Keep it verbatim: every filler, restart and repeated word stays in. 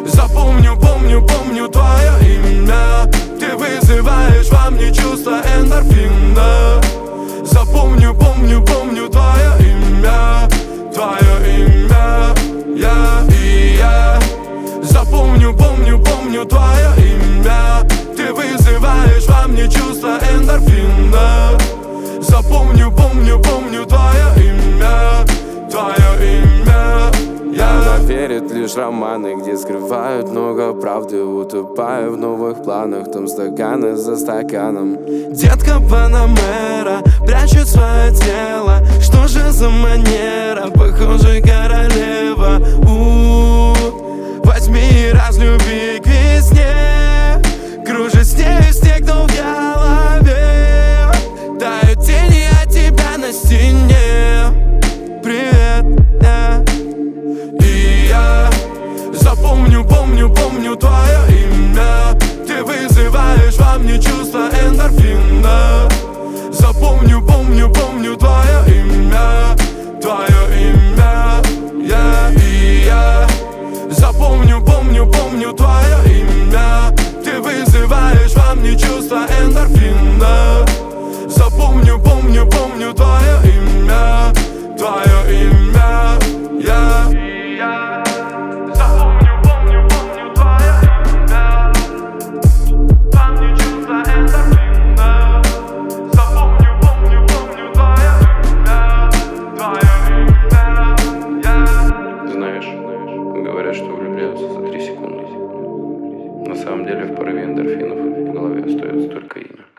Запомню, помню, помню твое имя. Ты вызываешь во мне чувство эндорфина. Запомню, помню, помню твое имя. Твое имя, я и я. Запомню, помню, помню твое имя. Ты вызываешь во мне чувство эндорфина. Запомню, помню, помню твое имя. Твое имя, я. Она верит лишь в романы, где скрывают много правды. Утопаю в новых планах, там стаканы за стаканом. Детка Панамера прячет свое тело. Что же за манера, похоже королева. У-у-у. Возьми и разлюби к весне. Кружит с нею снег, но в голове тают тени от тебя на стене. Привет, да. И я запомню, помню, помню твое имя. Ты вызываешь во мне чувство эндорфина. Запомню, помню, помню твое имя. Твое имя, я и я. Запомню, помню, помню твое имя. Ты вызываешь во мне чувство эндорфина. Запомню, помню, помню твое имя. Твое имя, я и я. Запомню, помню, помню твое имя. Во мне чувство эндорфина. Запомню, помню, помню твое имя. Твое имя, я. Знаешь, говорят, что влюбляются за три секунды. На самом деле в порыве эндорфинов в голове остается только имя.